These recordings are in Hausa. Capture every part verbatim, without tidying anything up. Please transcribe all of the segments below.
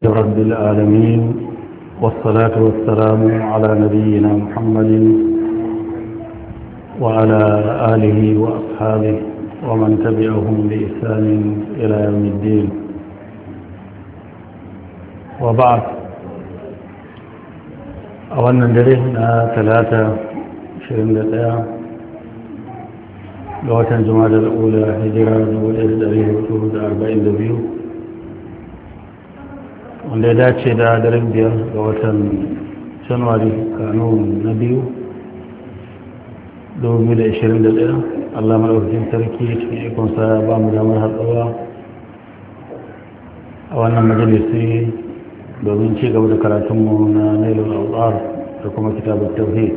رب العالمين والصلاة والسلام على نبينا محمد وعلى آله وأصحابه ومن تبعهم بإحسان إلى يوم الدين وبعد أولا درسنا ثلاثة شرين لتاع لغة الجمادى الأولى هجرة والإرد عليه وطول أربعين دبيو wanda ya dace da daren biyar ga watan januwari kanun na biyu dubu biyu da ashirin da ɗaya. Allah maɗaukakin sarki cikin ikonsa ba mu damar hatsawa a wannan majalisi domin ci gaba da karatunmu na nailul awtar da kuma kitabut tauhid.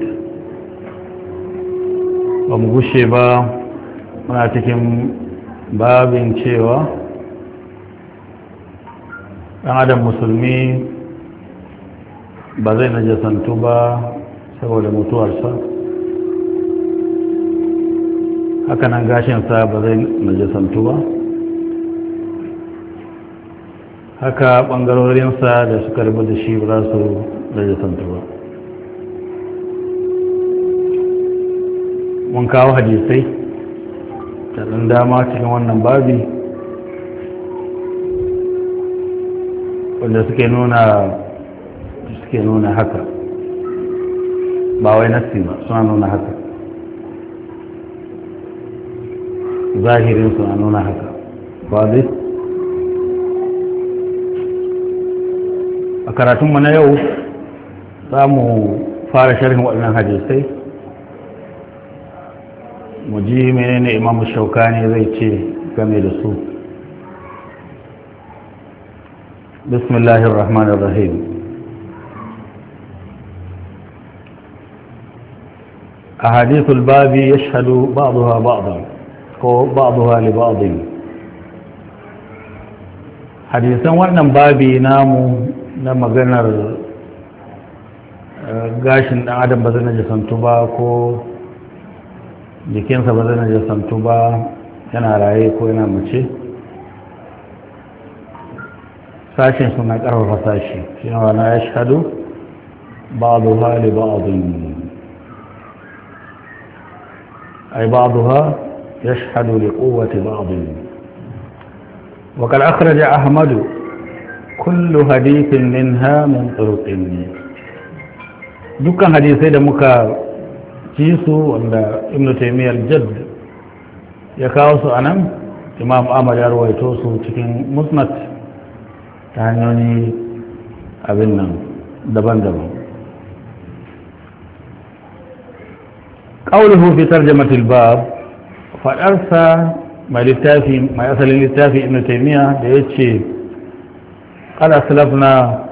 Ba mu gushe ba muna cikin babin cewa ɗan adam musulmi ba zai najasantu ba saboda mutuwarsa, hakanan gashinsa ba zai najasantu ba, haka ɓangarorinsa da suka rabu da shi ba za su najasantu ba. mun kawo hadisai da ɗan dama cikin wannan babi wanda suke nuna suke nuna haka, ba wai nassi ba, suna nuna haka, zahirin suna nuna haka. ba zai a karatunmu na yau za mu fara sharhin waɗannan hadisai, mu ji menene imamu shaukani zai ce game da su. بسم الله الرحمن الرحيم. أحاديث الباب يشهد بعضها بعضا أو بعضها لبعض. حديثا wannan babi namu na maganar gashin dan adam ba zai najasantu ba ko jikinsa ba zai najasantu ba yana raye ko yana mace, sashen suna ƙarfafa sashi shi ne wana ya shahadu ba'duha li ba'din, ay ba'duha yashhadu li quwwati ba'din. wa qad akhraja ahmad kullu hadithin minha min turuqin. dukkan hadisai da muka ji su wanda ibn taymiyyah al-jadd ya kawo su anan, imam ahmad ya rawaito su cikin musnad ta hanyoyi abin nan daban-daban. ƙaunuhu fi tarjamatul bab, faɗarsa mai littafi mai asalin littafi ibn taymiya da ya ce qala salafna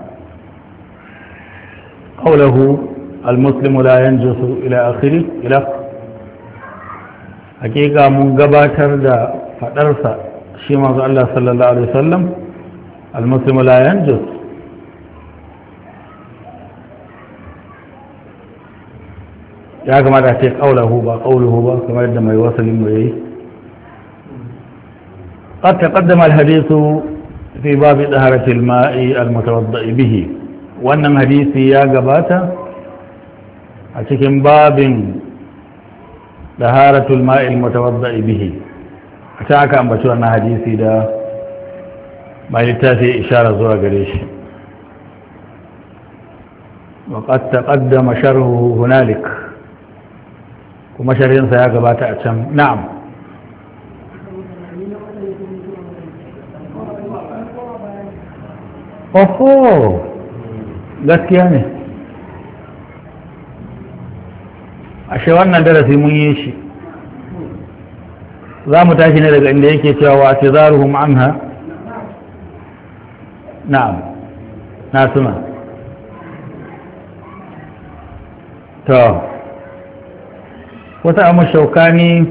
qawluhu al-muslimu la yanjusu ila akhiri ila hakika mun gabatar da faɗarsa shi manzo Allah sallallahu alaihi wasallam المسلم لا ينجس يا كما تأتي قوله با قوله با كما يدما يوصل إليه. قد تقدم الحديث في باب طهارة الماء المتوضأ به، وأن حديث يا قباتا أتكن باب طهارة الماء المتوضأ به، أتاك أن بشرنا حديثي ده mai littafi ishara zuwa gare shi. وقد تقدم شرحه هنالك kuma sharhinsa ya gabata a can. na'am oho gaskiya ne, ashe wannan darasi mun yi shi. za mu tashi ne daga inda yake cewa wa tizaruhum anha. na'am na suna to wata amma shaukani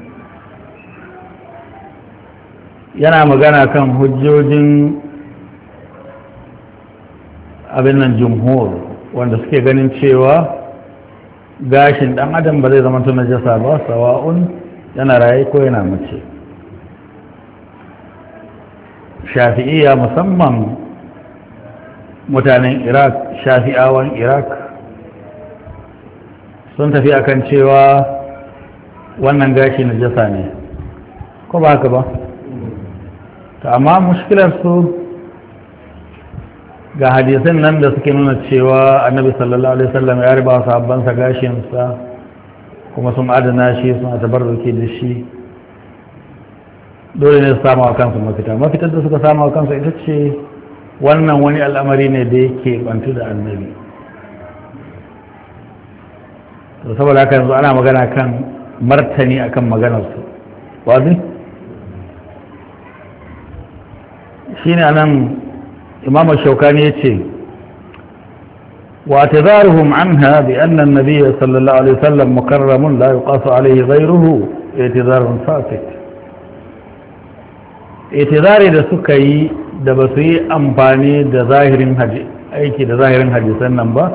yana magana kan hujjojin abin nan jumhur wanda suke ganin cewa gashin dan adam ba zai zama tuna jasa ba, sawa'un yana raye ko yana mace. shafi'iyya musamman mutanen iraq shafi'awan iraq sun tafi akan cewa wannan gashi na jasa ne ko ba haka ba ta amma mushkilar su ga hadisan nan da suke nuna cewa annabi sallallahu alaihi wasallam ya riba sahabbansa gashinsa kuma sun adana shi suna tabarruki da shi dole ne su samu a kansu mafita mafitar da suka samu a kansu ita ce wannan wani al'amari ne da yake bantu da annabi to saboda haka yanzu ana magana kan martani akan maganarsu wazi shi ne anan imam shaukani ya ce واعتذارهم عنها بأن النبي صلى الله عليه وسلم مكرم لا يقاس عليه غيره اعتذار فاسد اعتذاري da suka yi da ba su yi amfani da zahirin aiki da zahirin hadisan nan ba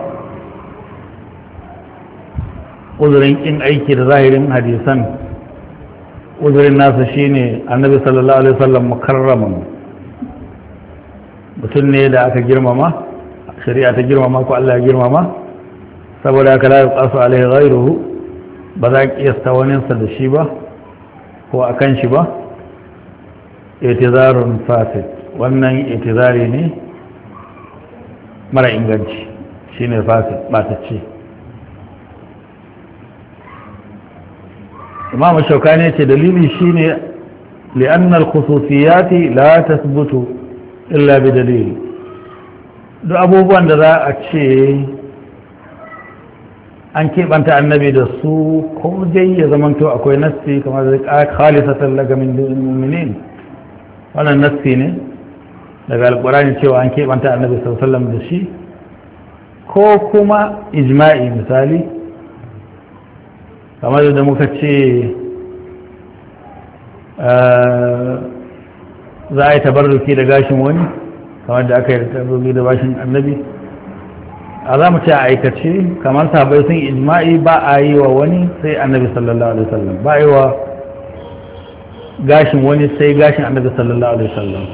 uzurin kin aiki da zahirin hadisan uzurin nasa shine annabi sallallahu alaihi wasallam mukarramun mutum ne da aka girmama shari'a ta girmama ko Allah ya girmama saboda haka la yuqasu alaihi ghayruhu ba za ki kiyasta wani sa da shi ba ko akan shi ba i'tizarun fasid wannan i'tizari ne mara inganci shine fasid batacce imam shaukani ce dalili shine li'anna al-khususiyati la tathbutu illa bi dalil duk abubuwan da za a ce an keɓanta annabi da su ko dai ya zamanto akwai nassi kamar da khalisatan laga min mu'minin wannan nassi ne daga alƙur'ani cewa an keɓanta annabi sallallahu alaihi wasallam da shi ko kuma ijma'i misali kamar da muka ce za a yi tabarruki da gashin wani kamar da aka yi tabarruki da gashin annabi a za mu ce a aikace kamar sahabai sun ijma'i ba a yi wa wani sai annabi sallallahu alaihi wasallam ba a yi wa gashin wani sai gashin annabi sallallahu alaihi wasallam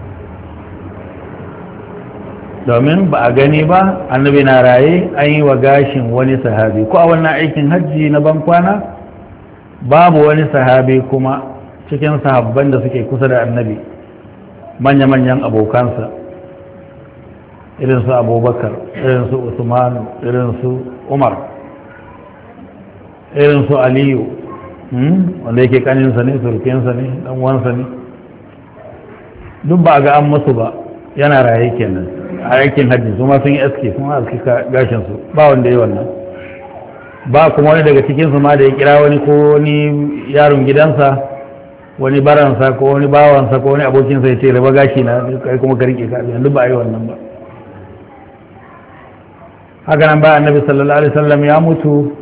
domin ba a gani ba annabi na raye an yi wa gashin wani sahabi ko a wannan aikin hajji na bankwana babu wani sahabi kuma cikin sahabban da suke kusa da annabi manya-manyan abokansa irin su abubakar irin su usman irin su umar irin su aliyu wanda yake kaninsa ne surkinsa ne dan wansa ne duk ba ga an masu ba yana raye kenan a aikin hajji su ma sun yi aski sun aski gashinsu ba wanda yi wannan ba kuma wani daga cikinsu ma da ya kira wani ko wani yaron gidansa wani baransa ko wani bawansa ko wani abokinsa ya ce raba gashi na kai kuma ka rike ka duk ba a yi wannan ba haka nan ba annabi sallallahu alaihi wasallam ya mutu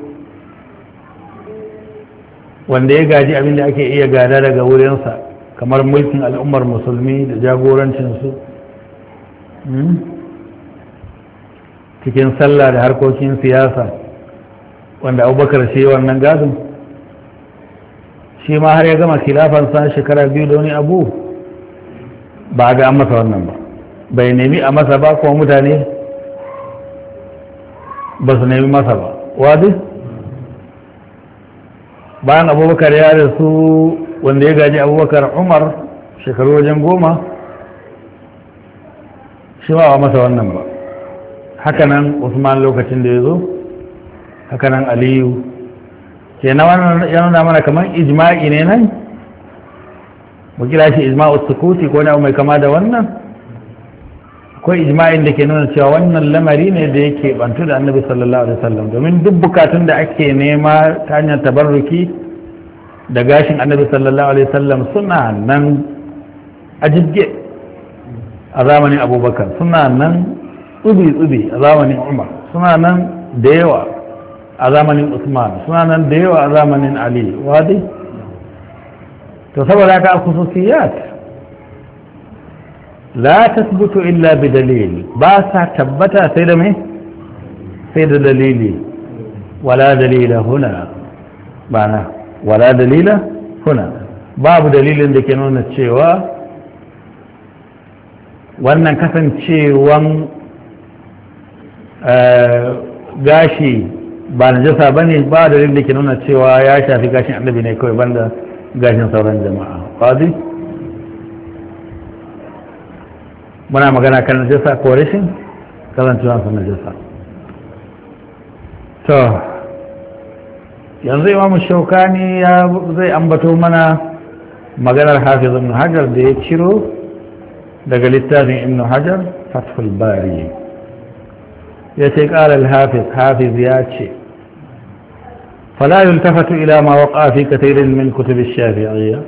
wanda ya gaji abin da ake iya gada daga wurinsa kamar mulkin al'ummar musulmi da jagorancinsu cikin sallah da harkokin siyasa wanda abubakar shi wannan gadon shi ma har ya gama khilafansa shekara biyu da wani abu ba ga an masa wannan ba bai nemi a masa ba kuma mutane ba su nemi masa ba wadi bayan abubakar ya rasu wanda ya gaji abubakar umar shekaru wajen goma shi ba a masa wannan ba hakanan usman lokacin da ya zo hakanan aliyu ke na wannan ya nuna mana kamar ijma'i ne nan mu kira shi ijma'u sukuti ko na mai kama da wannan akwai ijma'in da ke nuna cewa wannan lamari ne da yake bantu da annabi sallallahu alaihi wasallam domin duk bukatun da ake nema ta hanyar tabarruki da gashin annabi sallallahu alaihi wasallam suna nan a jibge a zamanin abubakar suna nan tsubi-tsubi a zamanin umar suna nan da yawa a zamanin usman suna nan da yawa a zamanin ali wadi to saboda haka al-khususiyat la tasbutu illa bi dalil ba sa tabbata sai da mai sai da dalili wala dalila huna bana wala dalila huna babu dalilin da ke nuna cewa wannan kasancewan gashi ba najasa bane ba dalilin da ke nuna cewa ya shafi gashin annabi ne kawai banda gashin sauran jama'a qadi muna magana kan najasa ko rashin kasancewa sun najasa to yanzu imamu shaukani ya zai ambato mana maganar hafiz ibn hajar da ya ciro daga littafin ibn hajar fathul bari ya ce ƙara al-hafiz hafiz ya ce fala yultafatu ila ma waqa fi kathirin min kutub ash-shafi'iyya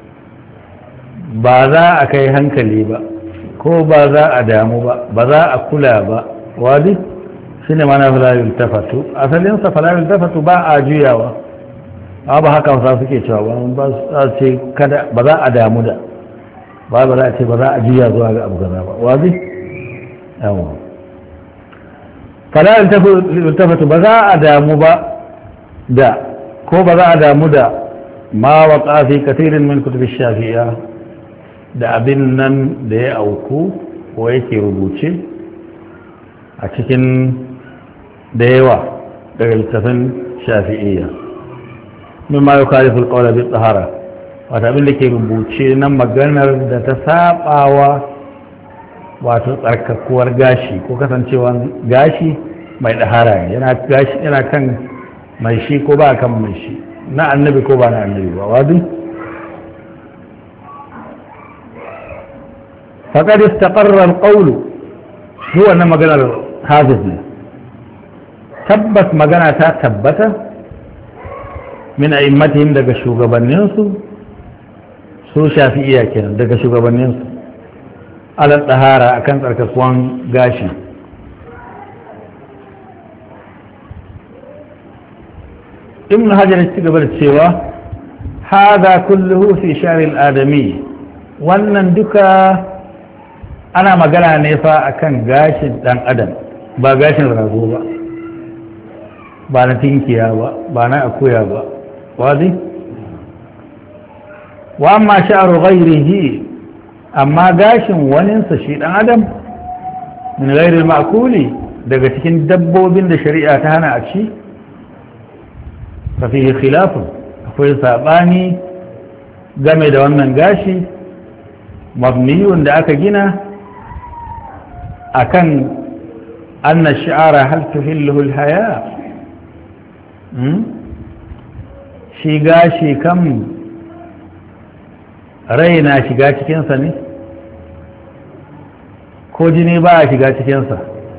ba za a kai hankali ba ko ba za a damu ba ba za a kula ba wadi shine mana fala yultafatu asalin sa fala yultafatu ba a juyawa ba haka wasu suke cewa ba za ce kada ba za a damu da ba ba za a ce ba za a juya zuwa ga abu gaza ba wazi yawa fala yultafatu ba za a damu ba da ko ba za a damu da ma waqa fi kathirin min kutub ash-shafi'iyya da abin nan da ya auku ko yake rubuce a cikin da yawa daga littafin shafi'iyya mimma yukhalifu al-qawla bi tahara wato abin da ke rubuce nan maganar da ta sabawa wato tsarkakuwar gashi ko kasancewa gashi mai dahara yana gashi yana kan mai shi ko ba kan mai shi na annabi ko ba na annabi ba wadi faqad istaqarra al-qawlu huwa na maganar hafiz ne tabbas magana ta tabbata min a'immatihim daga shugabanninsu su shafi'iyya kenan daga shugabanninsu ala tsahara akan tsarkakuwan gashi ibn hajar ya ci gaba da cewa hada kulluhu fi sha'ri al-adami wannan duka ana magana ne fa akan gashin dan adam ba gashin rago ba ba na tinkiya ba ba na akuya ba wadi wa amma sha'ru ghayrihi amma gashin waninsa shi dan adam min ghairi al-ma'kuli daga cikin dabbobin da shari'a ta hana a ci fa fihi khilafun akwai sabani game da wannan gashi mabniyun da aka gina akan anna shi'ara hal tuhilluhu al-haya shi gashi kan rai na shiga cikinsa ne ko jini ba a shiga cikinsa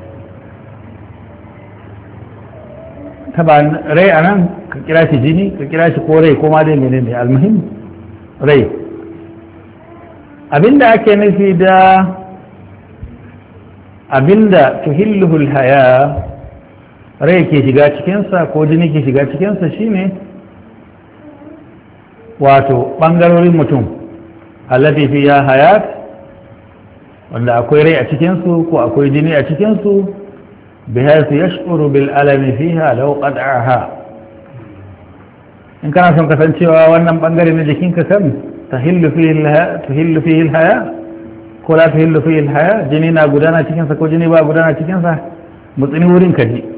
taba rai a nan ka kira shi jini ka kira shi ko rai ko ma dai mene ne almuhim rai abinda ake nufi da abinda tuhilluhul haya rai ke shiga cikinsa ko jini ke shiga cikinsa shine wato ɓangarorin mutum allafi fiya hayat wanda akwai rai a cikinsu ko akwai jini a cikinsu bihaisu yashkuru bil alami fiha law qad'aha in kana son kasancewa wannan bangare na jikinka kan tahillu fihi tuhillu fihi haya ko la tuhillu fihi haya jini na gudana cikinsa ko jini ba gudana cikinsa mutsini wurin ka ji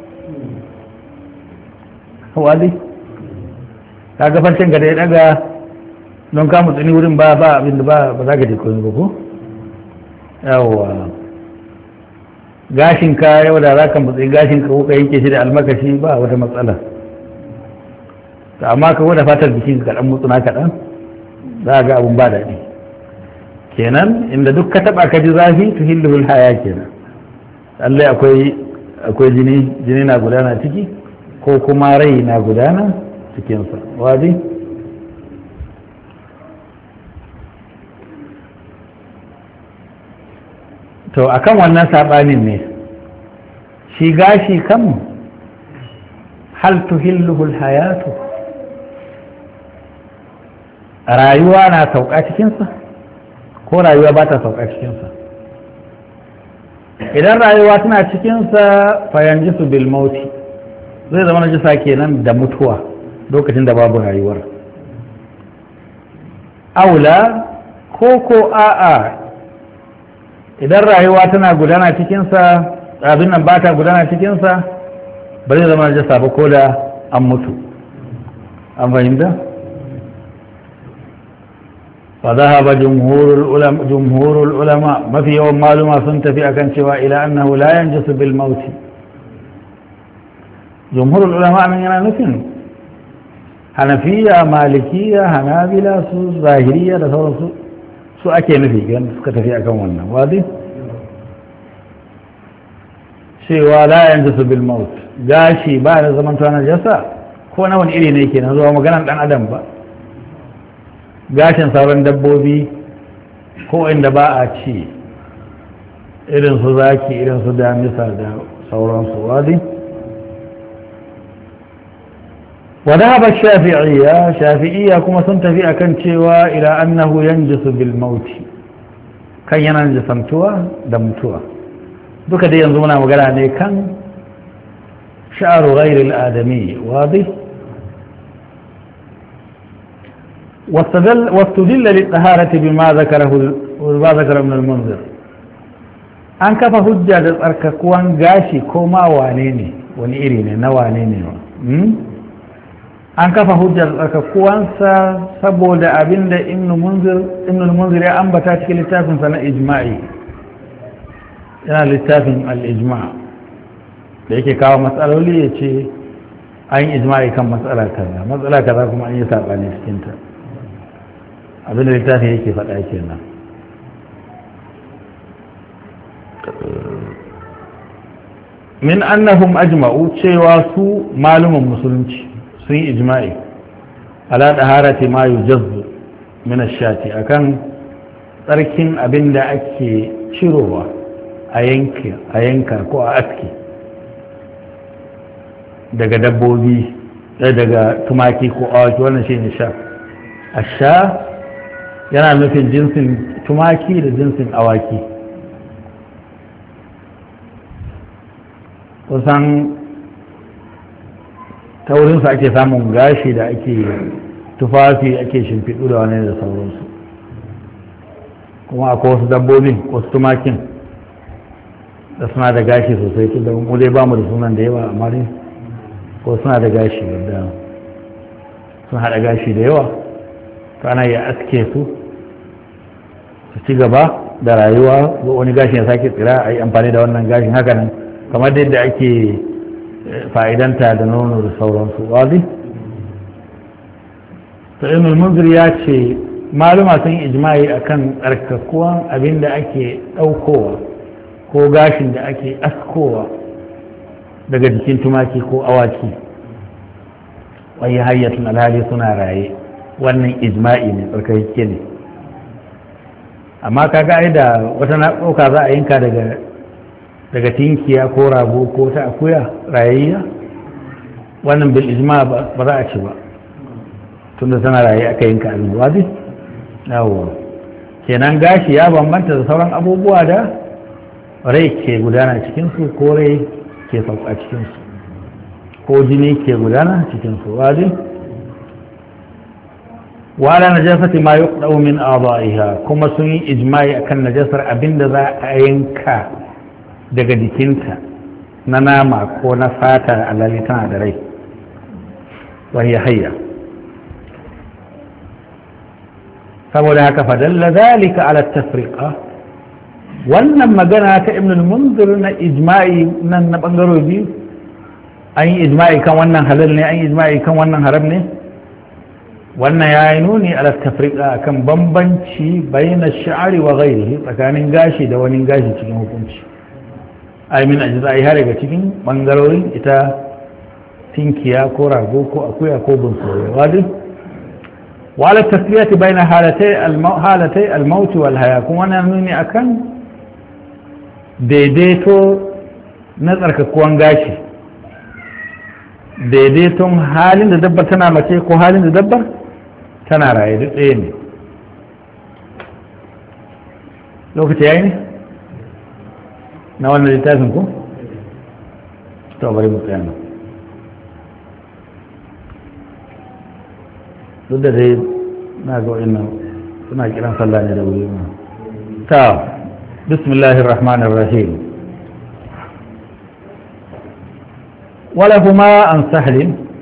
wadi ka ga farcen ka da ya daga don ka mutsini wurin ba ba abinda ba ba za ka je koyi ba ko yawwa gashin ka yau da za ka mutsi gashin ka ko ka yanke shi da almakashi ba wata matsala amma ka wada fatar jikin ka kaɗan mutsuna kaɗan za ga abun ba daɗi kenan inda duk ka taɓa ka ji zafi tuhilluhul haya kenan lallai akwai akwai jini jini na gudana ciki ko kuma rai na gudana cikinsa wadi to akan wannan saɓanin ne shi gashi kan hal tuhilluhul hayatu rayuwa na sauka cikinsa ko rayuwa ba ta sauka cikinsa idan rayuwa tana cikinsa fayan jisu bil mauti zai zama na jisa kenan da mutuwa lokacin da babu rayuwar aula ko ko a'a idan rayuwa tana gudana cikinsa abin nan ba ta gudana cikinsa ba zai zama najasa ba ko da an mutu an fahimta fa zahaba jumhurul ulama jumhurul ulama mafi yawan maluma sun tafi akan cewa ila annahu la yanjasu bil maut jumhurul ulama nan yana nufin hanafiya malikiya hanabila su zahiriya da sauransu su ake nufi gan suka tafi akan wannan wadi cewa la yanjasu bil maut gashi ba da zaman tuwa najasa ko na wani iri ne ke na zuwa maganan dan adam ba gashin sauran dabbobi ko inda ba a ci irin su zaki irin su damisa da sauransu wadi وذهب الشافعية شافعية كما سنتفي أكن شوى إلى أنه ينجس بالموت كان ينجس متوى دمتوى دوك دي ينظمنا وقال كان شعر غير الآدمي واضح واستدل, واستدل للطهارة بما ذكره بما ذكر ابن المنذر أن كفى حجة الأرككوان قاشي كوما وانيني ونئريني نوانيني an kafa hujjar tsakakuwansa saboda abinda ibnul munzir ya ambata cikin littafinsa na ijma'i yana littafin al-ijma' da yake kawo matsaloli ya ce an yi ijma'i kan matsala kaza matsala kaza kuma an yi saɓani cikinta abinda littafin yake faɗa kenan min annahum ajma'u cewa su malumin musulunci sun yi ijma'i ala daharati ma yujazzu min ash-shati akan tsarkin abinda ake cirowa a yanka a yanka ko a aski daga dabbobi daga tumaki ko awaki wannan shine sha asha yana nufin jinsin tumaki da jinsin awaki kusan ta wurinsu ake samun gashi da ake tufafi ake shimfiɗu da wani da sauransu kuma akwai wasu dabbobin wasu tumakin da suna da gashi sosai tun da mu dai ba mu da sunan da yawa amma dai ko suna da gashi da sun haɗa gashi da yawa to ana iya aske su su ci gaba da rayuwa wani gashin ya sake tsira a yi amfani da wannan gashin haka nan kamar yadda ake fa'idanta da nono da sauransu wazi ta ilmul munzir ya ce maluma sun yi ijma'i akan tsarkakuwan abin da ake ɗaukowa ko gashin da ake askowa daga jikin tumaki ko awaki wai hayyatun alhali suna raye wannan ijma'i ne tsarkake ne amma kaga ai da wata na ɗauka za a yinka daga daga tinkiya ko rago ko ta akuya rayayya wannan bil ijma ba za a ci ba tunda tana raye aka yinka abin wazi yawo kenan gashi ya bambanta da sauran abubuwa da rai ke gudana cikinsu ko rai ke sauka cikinsu ko jini ke gudana cikinsu wazi wala najasati ma yuqdau min a'dha'iha kuma sun yi ijma'i akan najasar abinda za a yanka daga jikinta na nama ko na fata alali tana da rai wani hayya saboda haka fadalla zalika ala tafriqa wannan magana ta ibn al-munzir na ijma'i nan na bangaro biyu an yi ijma'i kan wannan halal ne an yi ijma'i kan wannan haram ne wannan ya yi nuni ala tafriqa kan bambanci bayyana sha'ari wa ghairihi tsakanin gashi da wani gashi cikin hukunci ai min ajza'i har daga cikin bangarorin ita tinkiya ko rago ko akuya ko bunsuru wadi wala tasbiyati baina halatai al-halatai al-maut wal haya kuma wannan nuni akan daidaito na tsarkakuwan gashi daidaiton halin da dabbar tana mace ko halin da dabbar tana raye duk ɗaya ne lokaci yayi ne na wannan littafin ku? to bari mu tsaya nan duk da dai na ga wa'in suna kiran sallah ne da wuri ma ta bismillahir rahmanir rahim ولهما عن سهل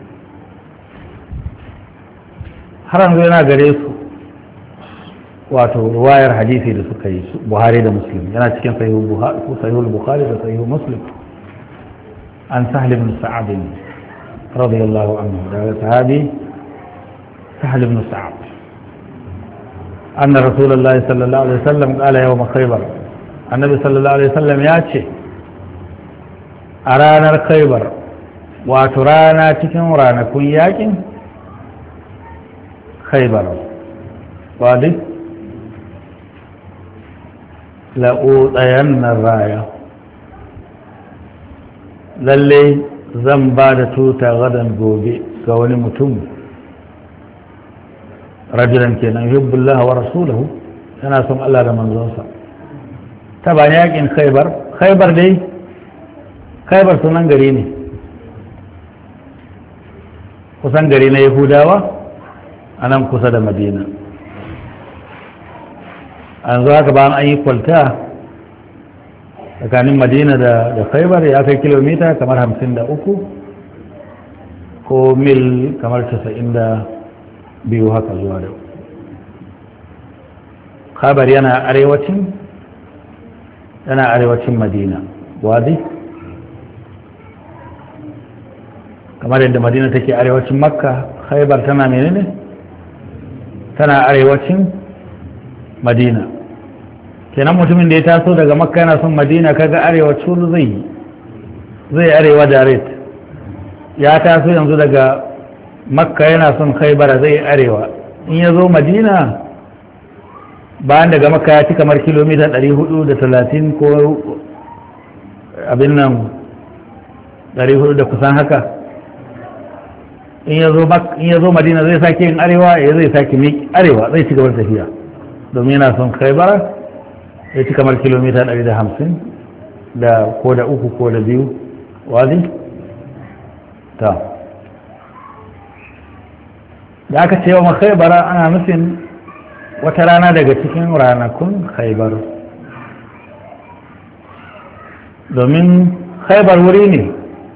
حرم غينا غريسو wato ruwayar hadisi da suka yi Buhari da Muslim yana cikin sahihul Bukhari da sahihul Muslim an Sahl ibn Sa'd radiyallahu anhu da sahabi Sahl ibn Sa'd anna Rasulullahi sallallahu alaihi wasallam qala yawm Khaybar annabi sallallahu alaihi wasallam ya ce a ranar Khaybar wato rana cikin ranakun yakin Khaybar wadi la'uɗayen raya lalle zan ba da tuta gadan gobe ga wani mutum rajulan kenan yuhibbullah wa rasulahu yana son Allah da manzonsa ta ba ne yakin khaybar khaybar dai khaybar sunan gari ne kusan gari na yahudawa a nan kusa da madina an zo haka bayan an yi kwalta tsakanin madina da khaibar ya kai kilomita kamar hamsin da uku ko mil kamar casa'in da biyu haka zuwa da khaibar yana arewacin yana arewacin madina wadi kamar yadda madina take arewacin makka khaibar tana menene tana arewacin madina kenan mutumin da ya taso daga makka yana son madina kaga arewa curu zai zai arewa direct ya taso yanzu daga makka yana son khaibara zai arewa in ya zo madina bayan daga makka ya ci kamar kilomita ɗari hudu da talatin ko abin nan ɗari hudu da kusan haka in ya zo madina zai sake yin arewa ya zai sake mi arewa zai ci gabar tafiya domin yana son khaibara ya ci kamar kilomita ɗari da hamsin da ko da uku ko da biyu wazi ta da aka ce wa khaibara ana nufin wata rana daga cikin ranakun khaibar domin khaibar wuri ne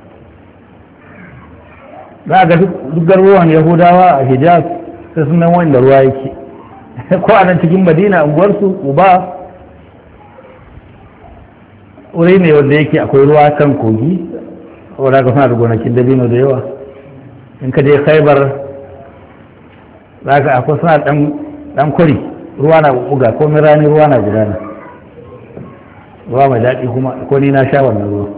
za a ga duk garuruwan yahudawa a hijaz sai sun nan wanda ruwa yake ko a nan cikin madina unguwarsu uba wuri ne wanda yake akwai ruwa kan kogi wadda ka suna da gonakin dabino da yawa in ka je khaibar za ka akwai suna dan kwari ruwa na buga ko rani ruwa na gudana ruwa mai daɗi kuma ko ni na sha wannan ruwa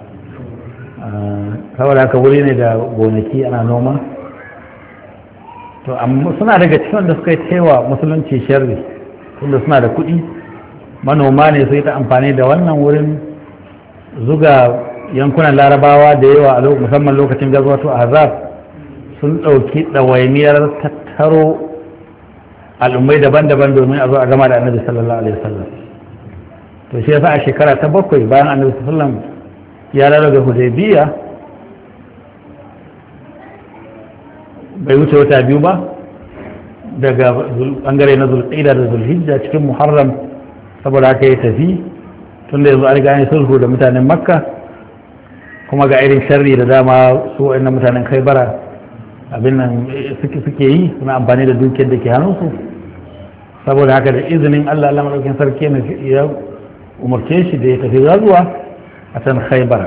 saboda haka wuri ne da gonaki ana noma to amma suna daga cikin wanda suka yi cewa musulunci sharri tunda suna da kuɗi manoma ne sai ta amfani da wannan wurin zuga yankunan larabawa da yawa a musamman lokacin gazwatu ahzab sun ɗauki ɗawainiyar tattaro al'ummai daban-daban domin a zo a gama da annabi sallallahu alaihi wasallam to shi yasa a shekara ta bakwai bayan annabi sallallahu alaihi wasallam ya lalaga hudaybiya bai wuce wata biyu ba daga bangare na zulqa'ida da zulhijja cikin muharram saboda haka ya tafi tunda yanzu an riga sulhu da mutanen makka kuma ga irin sharri da dama su wa'annan mutanen khaibara abin nan suke suke yi suna amfani da dukiyar da ke hannunsu saboda haka da izinin Allah Allah madaukakin sarki ne ya umarce shi da ya tafi zuwa a can khaibara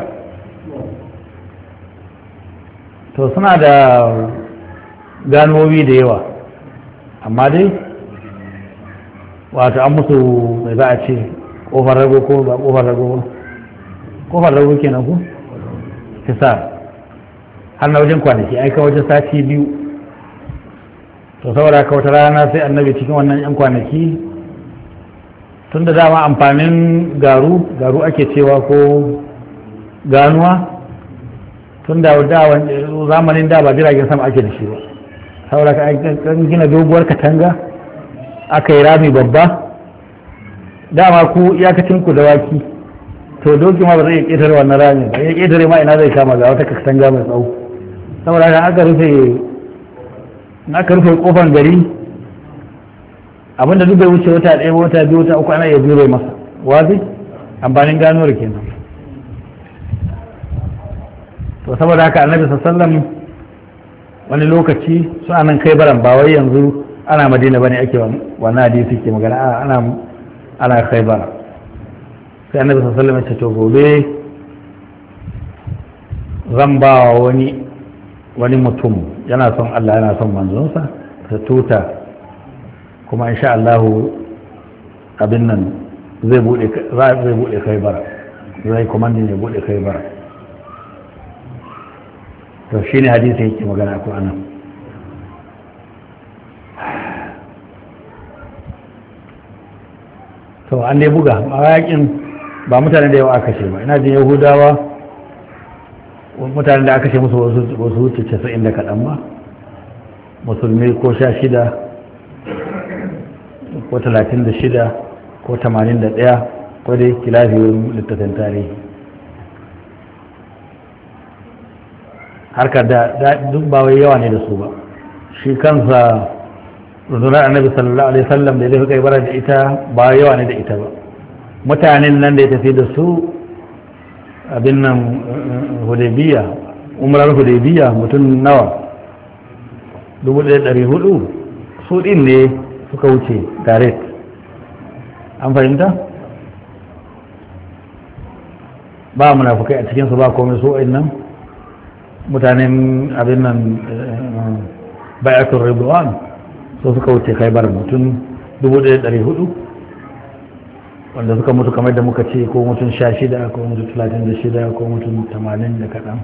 to suna da ganowi da yawa amma dai wato an musu mai za a ce kofar rago ko ba kofar rago ba kofar rago kenan ku kisa har na wajen kwanaki aika wajen sati biyu to saboda ka wata rana sai annabi cikin wannan yan kwanaki tun da dama amfanin garu garu ake cewa ko ganuwa tun da zamanin da ba jiragen sama ake da shi ba saboda ka an gina doguwar katanga aka yi rami babba dama ku iyakacin ku dawaki to doki ma ba zai ƙetare wannan rami ba ya ƙetare ma ina zai kama ga wata katanga mai tsawo saboda ka aka rufe aka rufe kofar gari abinda duk bai wuce wata ɗaya wata biyu wata uku ana iya jure masa wazi amfanin ganuwar kenan to saboda haka annabi sallallahu wani lokaci su anan kai baran ba wai yanzu ana madina bane ake wannan hadisi ke magana ana ana kai bara sai annabi sallallahu alaihi wasallam ya ce to gobe zan ba wani wani mutum yana son Allah yana son manzonsa ta tuta kuma insha Allah abin nan zai bude zai bude kai bara zai komandin ya bude kai bara to shine hadisi yake magana ko anan to an dai buga mawaƙin ba mutane da yawa aka ce ba ina jin yahudawa mutane da aka ce musu wasu wuce casa'in da kaɗan ba musulmi ko sha shida ko talatin da shida ko tamanin da ɗaya ko dai kilafi wurin littattun tarihi harkar da duk ba wai yawa ne da su ba shi kansa rundunar annabi sallallahu alaihi wasallam da zai fi kai bara da ita ba yawa ne da ita ba mutanen nan da ya tafi da su abin nan hudaybiya umrar hudaybiya mutum nawa dubu ɗaya ɗari hudu su ɗin ne suka wuce direct an fahimta ba munafukai a cikinsu ba komai su nan mutanen abin nan bayatul ridwan so suka wuce khaybar mutum dubu ɗaya ɗari hudu wanda suka mutu kamar da muka ce ko mutum sha shida ko mutum talatin da shida ko mutum tamanin da kaɗan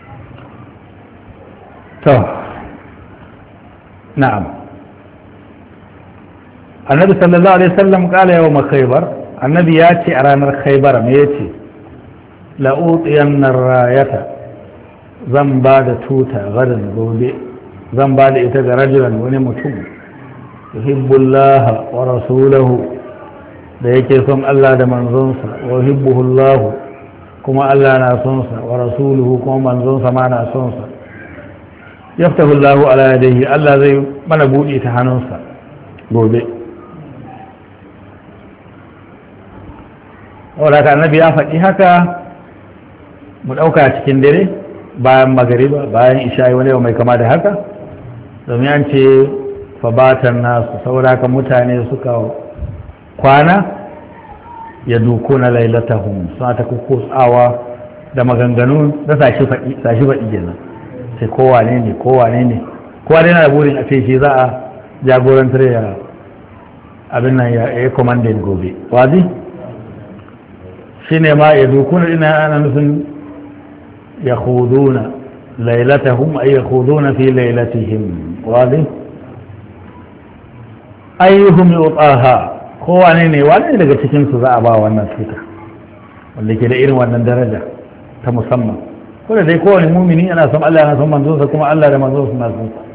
to na'am annabi sallallahu alaihi wasallam kala yawma khaybar annabi ya ce a ranar khaybar me yace la utiyanna rayata zan ba da tuta gadan gobe zan ba da ita ga rajulan wani mutum yuhibbullaha wa rasulahu da yake son Allah da manzonsa wa yuhibbuhullahu kuma Allah na son sa wa rasuluhu kuma manzonsa ma na son sa yaftahu Allahu ala yadihi Allah zai mana buɗe ta hannunsa gobe wadda ka annabi ya faɗi haka mu ɗauka cikin dare bayan magariba bayan isha'i wani yau mai kama da haka domin an ce fabatan nasu saboda haka mutane suka kwana ya duku na lailatahum suna ta kukkusawa da maganganu da sashi faɗi kenan sai kowane ne kowane ne kowane na da burin a ce shi za a jagorantar ya abin nan ya yi commanding gobe wazi shi ne ma ya duku na ina ana nufin ya huduna lailatahum ay ya huduna fi lailatihim wazi ayyuhum yutaha kowane ne wani daga cikinsu za a ba wannan tuta wanda ke da irin wannan daraja ta musamman ko da dai kowane mumini yana son Allah yana son manzonsa kuma Allah da manzonsa na son sa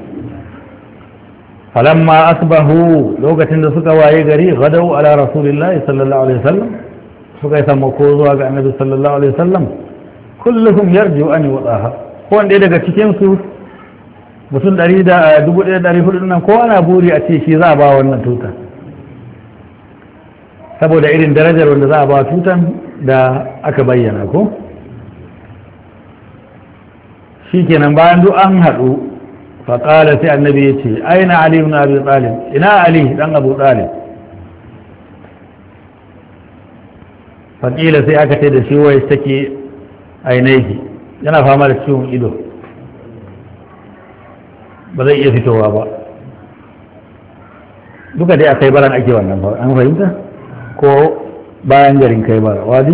falamma asbahu lokacin da suka waye gari gadau ala rasulillahi sallallahu alaihi wasallam suka yi sammako zuwa ga annabi sallallahu alaihi wasallam kulluhum yarju an yudaha ko wanda daga cikin su mutum ɗari da dubu ɗaya ɗari hudu nan ko ana buri a ce shi za a ba wannan tuta saboda irin darajar wanda za a ba tutan da aka bayyana ko shi kenan bayan duk an haɗu faƙala sai annabi ya ce aina ali ibn abi talib ina ali dan abu talib faƙila sai aka ce da shi wai take ainihi yana fama da ciwon ido ba zai iya fitowa ba duka dai a kai baran ake wannan ba an fahimta ko bayan garin kai bara wadi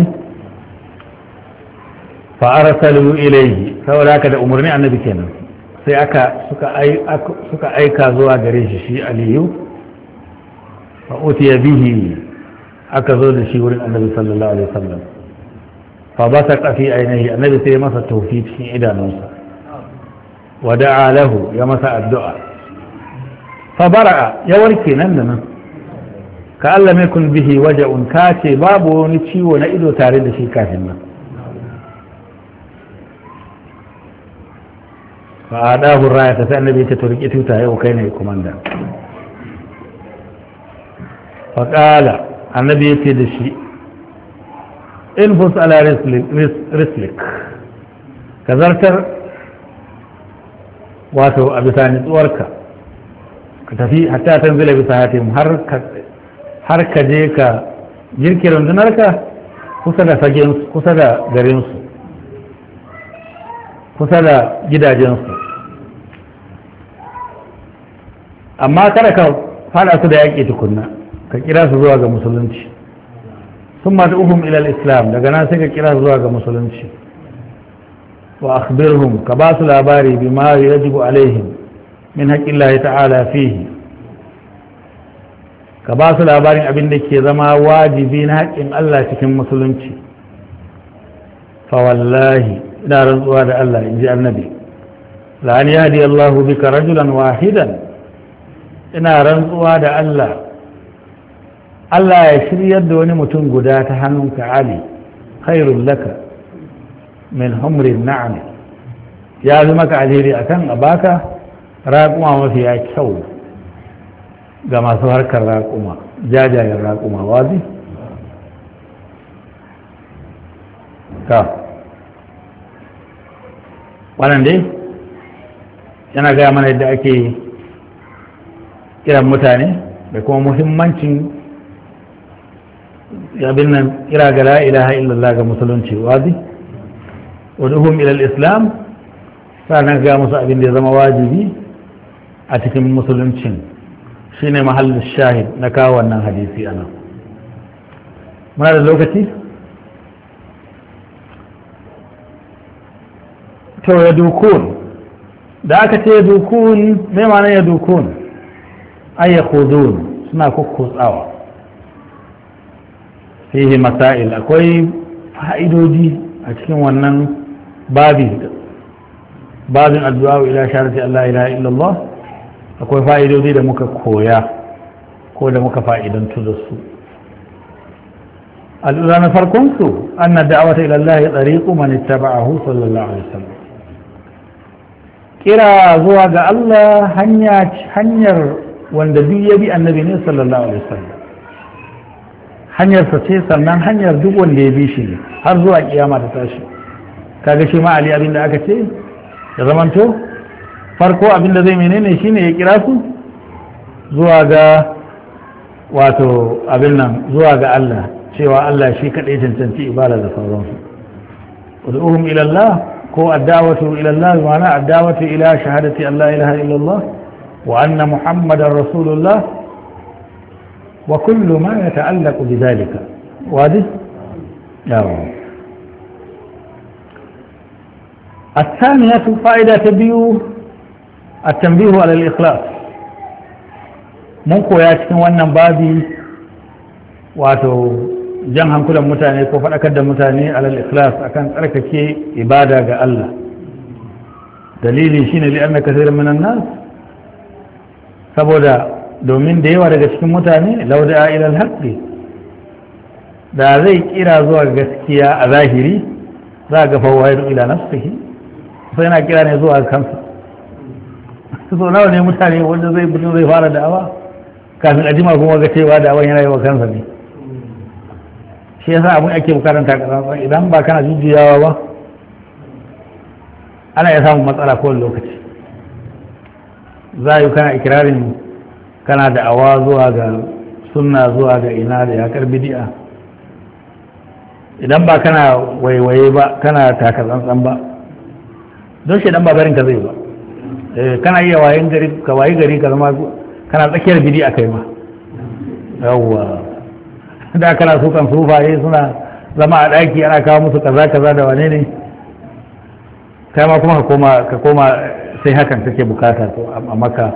fa'arsalu ilayhi saboda haka da umarni annabi kenan sai aka suka aika zuwa gare shi shi aliyu fa utiya bihi aka zo da shi wurin annabi sallallahu alaihi wasallam fa basaqa fi ainihi annabi sai masa tawfi cikin idanunsa wa da'a lahu ya masa addu'a fa bara'a ya warke nan da nan ka Allah mai kun bihi waja'un ka ce babu wani ciwo na ido tare da shi kafin nan fa adahu raya ta sai annabi ta turki tuta yau kai ne komanda fa qala annabi ya ce da shi infus ala rislik ka zartar wato a bisa nitsuwarka ka tafi hatta tanzila bisa hatim har ka har ka je ka girki rundunarka kusa da fagen kusa da garinsu kusa da gidajensu, amma kada ka fada su da yaƙi tukunna, ka kira su zuwa ga musulunci. sun mata uhum ilal islam, daga nan sai ka kira su zuwa ga musulunci. wa akhbirhum, ka ba su labari bi ma yajibu alaihim min haƙƙin ta'ala fihi, ka ba su labarin abin da ke zama wajibi na haƙƙin Allah cikin musulunci. fa wallahi ina rantsuwa da Allah, in ji annabi, la an yahdi Allahu bika rajulan wahidan, ina rantsuwa da Allah Allah ya shiryar da wani mutum guda ta hannunka Ali, khairul laka min humrin na'am, ya fi maka alheri akan a baka raƙuma mafiya kyau ga masu harkar raƙuma, jajayen raƙuma. wazi ta wannan dai yana gaya mana yadda ake kiran mutane da kuma muhimmancin abin nan kira ga la ilaha illallah ga musulunci. wazi waduhum ila islam, sannan ga musu abin da ya zama wajibi a cikin musuluncin, shine mahallin shahid na kawo wannan hadisi ana. muna da lokaci to ya dukun da aka ce ya dukun mai ma'ana ya dukun ay yakhudun, suna kukkutsawa. fihi masail, akwai fa'idodi a cikin wannan babi babin addu'a ila sharati Allah ilaha illallah. akwai fa'idodi da muka koya ko da muka fa'idantu da su. al'ula na farkon su anna da'awata ila Allah tariqu man ittaba'ahu sallallahu alaihi wasallam, kira zuwa ga Allah hanya hanyar wanda duk ya bi annabi ne sallallahu alaihi wasallam, hanyarsa ce sannan hanyar duk wanda ya bi shi ne har zuwa kiyama ta tashi. kaga shi ma Ali abinda aka ce ya zamanto farko abinda zai menene shine ya kira su zuwa ga wato abin nan zuwa ga Allah, cewa Allah shi kadai cancanci ibada da sauransu. ud'uhum ila Allah ko ad-da'watu ila Allah ma'ana ad-da'watu ila shahadati an la ilaha illa Allah wa anna Muhammadar Rasulullah wa kullu ma yata'allaqu bidhalika. wadi yawa. الثانية فائدة تبيو التنبيه على الإخلاص. mun koya cikin wannan babi wato jan hankulan mutane ko faɗakar da mutane alal ikhlas akan tsarkake ibada ga Allah. dalili shine li anna kaseeran minan nas, saboda domin da yawa daga cikin mutane law da'a ila al-haqqi, da zai kira zuwa gaskiya a zahiri za ga fa waidu ila nafsihi, sai yana kira ne zuwa kansa. so nawa ne mutane wanda zai fito zai fara da'awa kafin a jima kuma ga cewa da'awan yana yi wa kansa ne. shi yasa abin ake bukatar takarar, idan ba kana jujjuyawa ba ana iya samun matsala kowane lokaci. za a yi kana ikirarin kana da'awa zuwa ga sunna zuwa ga ina da yakar bidi'a, idan ba kana waiwaye ba kana takatsantsan ba, don shi dan ba barin ka zai ba. kana iya wayin gari ka wayi gari ka zama kana tsakiyar bidi a kai ma. yawwa da kana su kan sufaye suna zama a daki ana kawo musu kaza kaza da wane ne, kai ma kuma ka koma ka koma sai hakan kake bukata to a maka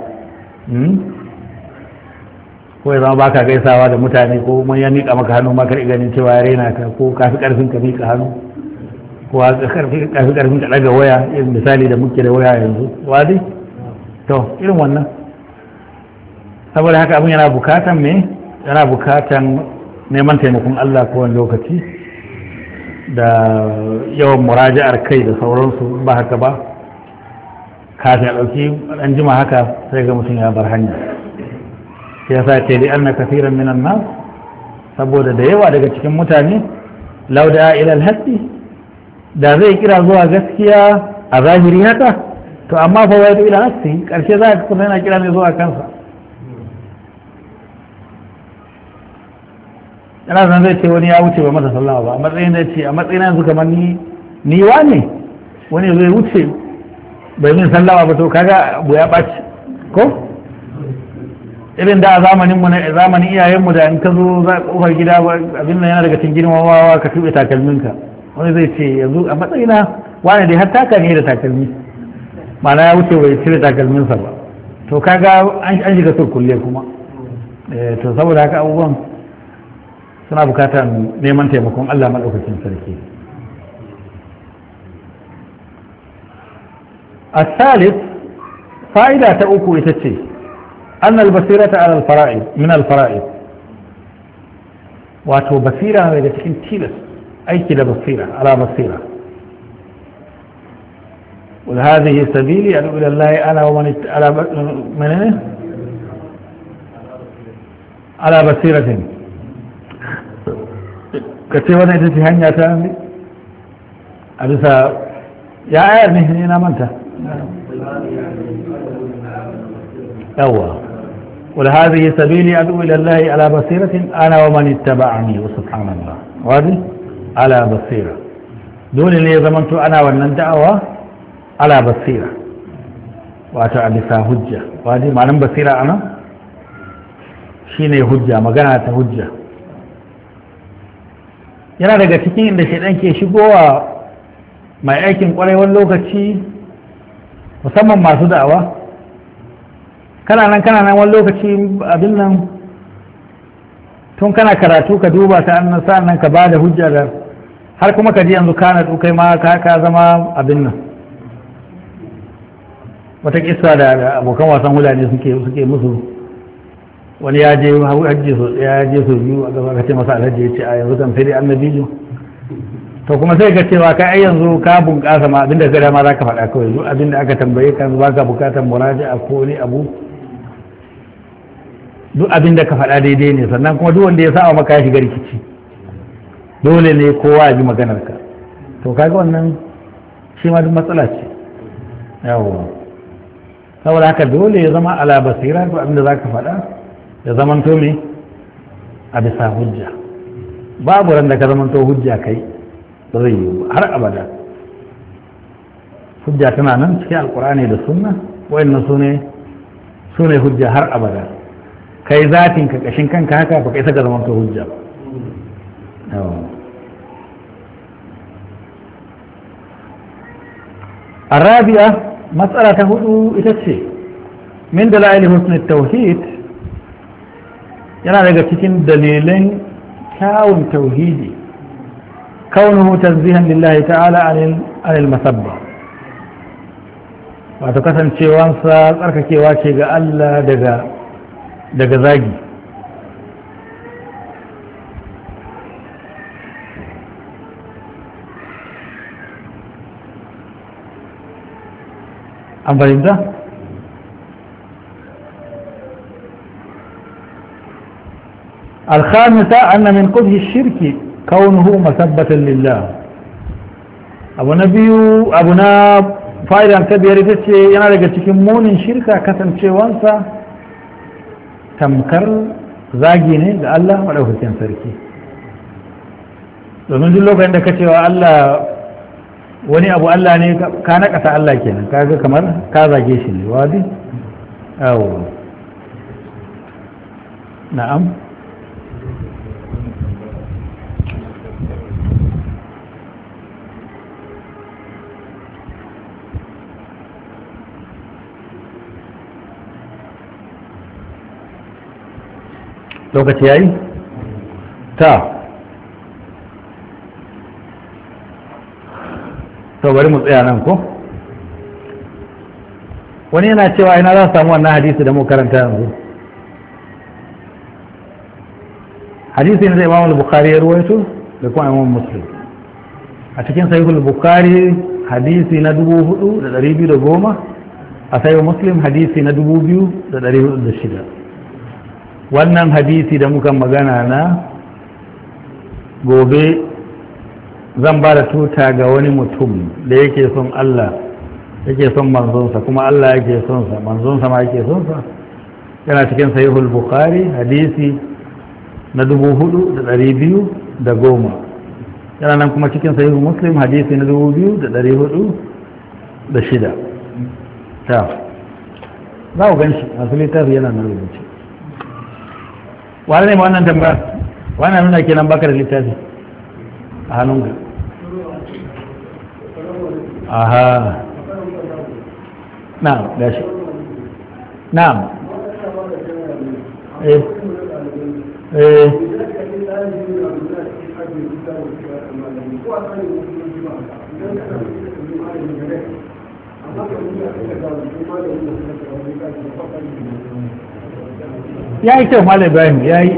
ko ya zama baka gaisawa da mutane ko mun ya miƙa maka hannu ma kar ganin cewa ya raina ka ko kafi karfin ka miƙa hannu ko kafi karfin ka daga waya, irin misali da muke da waya yanzu. wadi to irin wannan, saboda haka abin yana bukatan me yana bukatan neman taimakon Allah kowane lokaci da yawan muraja'ar kai da sauransu. ba haka ba kafin a ɗauki ɗan jima haka sai ga mutum ya bar hanya. sai ya sa ce li anna kafiran minan nas, saboda da yawa daga cikin mutane law da'a ila al-haqqi da zai kira zuwa gaskiya a zahiri haka to amma fa wai ila nafsi karshe za ka kuma yana kira ne zuwa kansa. yana zan zai ce wani ya wuce ba masa sallama ba a matsayin da ce a matsayin yanzu kamar ni ni ne wani zai wuce bai min sallama ba to kaga abu ya ɓaci ko irin da a zamanin mu na zamanin iyayenmu da in ka zo za kofar gida abin nan yana daga cikin girmamawa ka tuɓe takalminka wani zai ce yanzu a matsayina wani dai har taka ne da takalmi ma'ana ya wuce bai cire takalminsa ba to kaga an shiga surkulle kuma to saboda haka abubuwan suna bukatar neman taimakon Allah maɗaukakin sarki. الثالث فائدة أكو إتتشي أن البصيرة على الفرائض من الفرائض واتو بصيرة إذا تكون تيلس أي كده بصيرة على بصيرة وهذه سبيلي أدعو إلى الله أنا ومن على من على بصيرة كتبنا إتتشي هنيا تاني أبسا يا آير نهني نامنتا يوا ولهذه سبيلي أدعو إلى الله على بصيرة أنا ومن اتبعني وسبحان الله وهذه على بصيرة دون اللي زمنت أنا ومن دعوة على بصيرة وأتعلفها هجة وهذه معنى بصيرة أنا شيني هجة مقنعة هجة yana daga cikin inda shaidan ke shigowa mai aikin kwarewar lokaci musamman masu da'awa kana nan kana nan wani lokaci abin nan tun kana karatu ka duba ta annan sa'an nan ka ba da hujja da har kuma ka ji yanzu kana kai ma ka ka zama abin nan wata kissa da abokan wasan hulani suke suke musu wani ya je hajji so ya je so biyu a gaba ka ce masa alhaji ya ce a yanzu kan sai dai annabi to kuma sai ka cewa ka ai yanzu ka bunƙasa ma abinda ka dama za ka faɗa kawai duk abinda aka tambaye ka ba ka buƙatar muraja'a ko wani abu duk abinda ka faɗa daidai ne sannan kuma duk wanda ya sa maka ya shiga rikici dole ne kowa ya ji maganar ka to kaga wannan shi ma duk matsala ce yawo saboda haka dole ya zama ala basira ko abinda za ka faɗa ya zamanto me a bisa hujja babu ran da ka zamanto hujja kai zai yi har abada hujja tana nan cikin alkurani da sunna wayannan su ne su ne hujja har abada kai zatin ka kashin kanka haka ba kai saka zaman to hujja ba arabiya matsala ta hudu ita ce min dalail husn tauhid yana daga cikin dalilan kyawun tauhidi كونه تنزيها لله تعالى عن المسبة وتكسن شيوانسا ترك كيواشي قال دقا دقا زاجي أم فهمت؟ الخامسة أن من قبه الشرك كونه مسبة لله أبو نبي أبو ناب فائدة كبيرة تشي yana daga cikin munin shirka kasancewansa tamkar zagi ne ga Allah madaukakin sarki domin duk lokacin da ka cewa Allah wani abu Allah ne ka nakasa Allah kenan kaga kamar ka zage shi ne wadi awo na'am lokaci yayi ta to bari mu tsaya nan ko wani yana cewa ina za su samu wannan hadisi da mu karanta yanzu hadisi ne da Imam al-Bukhari ya ruwaito da kuma Imam Muslim a cikin Sahih al-Bukhari hadisi na dubu hudu da dari biyu da goma a Sahih Muslim hadisi na dubu biyu da dari hudu da shida wannan hadisi da muka magana na gobe zan ba da tuta ga wani mutum da yake son Allah yake son manzonsa kuma Allah yake son sa manzonsa ma yake son sa yana cikin sahihul bukhari hadisi na dubu hudu da dari biyu da goma yana nan kuma cikin sahihul muslim hadisi na dubu biyu da dari hudu da shida ta za ku ganshi masu littafi yana nan rubuce wani ne ma wannan tambaya wani nuna kenan baka da littafi a hannunka aha na'am gashi na'am eh eh ya yi kyau malam ibrahim ya yi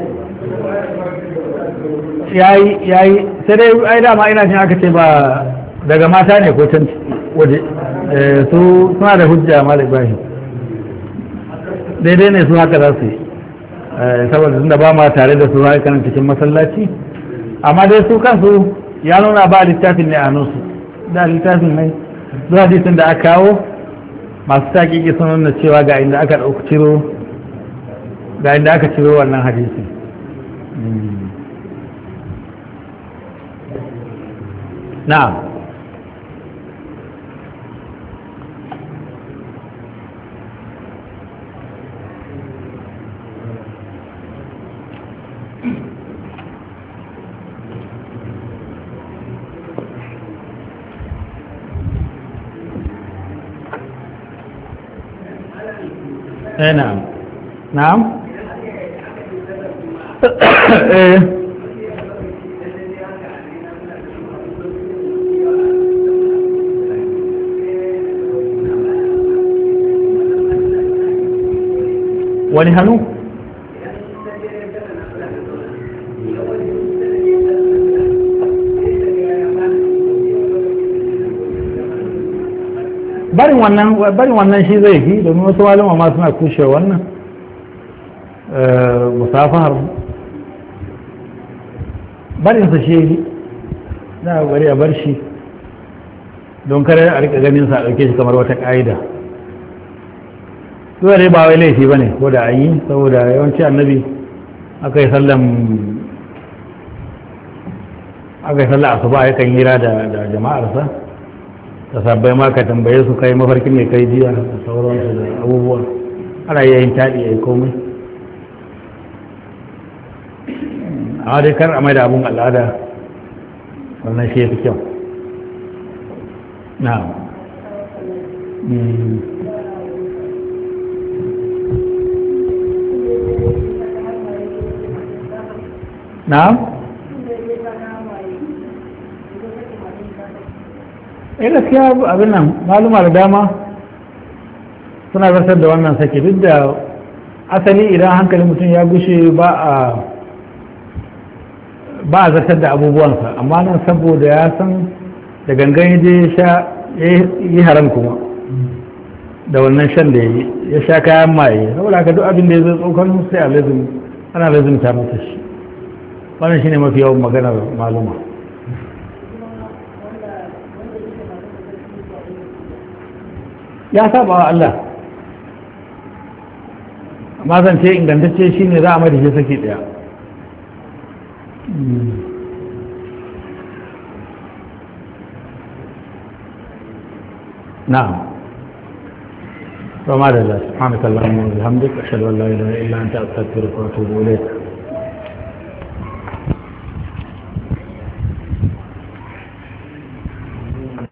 ya yi sai dai ai dama ina jin aka ce ba daga mata ne ko can waje su suna da hujja malam ibrahim daidai ne su haka za su yi saboda tunda ba ma tare da su haka nan cikin masallaci amma dai su kansu ya nuna ba littafin ne a nusu da littafin ne zuwa hadisin da aka kawo masu taƙiƙi sun nuna cewa ga inda aka ɗauki ciro ga inda aka ciro wannan hadisi na'am eh na'am na'am eh wani hannu barin wannan barin wannan shi zai fi domin wasu malama ma suna kushe wannan musafahar barin sa shi za a bari a bar shi don kare a rika ganin sa a ɗauke shi kamar wata ƙa'ida zuwa dai ba wai laifi ba ne ko da an yi saboda yawanci annabi aka yi sallan aka yi sallan asuba yakan hira da jama'arsa ta sabbai ma ka tambaye su kai mafarkin mai kai jiya da sauransu da abubuwa ana yayin taɗi a yi komai amma dai kar a mai da abun al'ada wannan shi ya fi kyau na na'am eh gaskiya abin nan maluma da dama suna zartar da wannan sake duk da asali idan hankalin mutum ya gushe ba a ba a zartar da abubuwansa amma nan saboda ya san da gangan ya sha ya yi haram kuma da wannan shan da ya yi ya sha kayan maye saboda haka duk abin da ya zai tsokar sai a lazim ana lazimta mata shi wannan shine mafi yawan maganar maluma ya saba wa Allah amma zan ce ingantacce shine za a mai da shi saki daya na'am وما لله سبحانك اللهم وبحمدك أشهد أن لا إله إلا أنت أستغفرك وأتوب إليك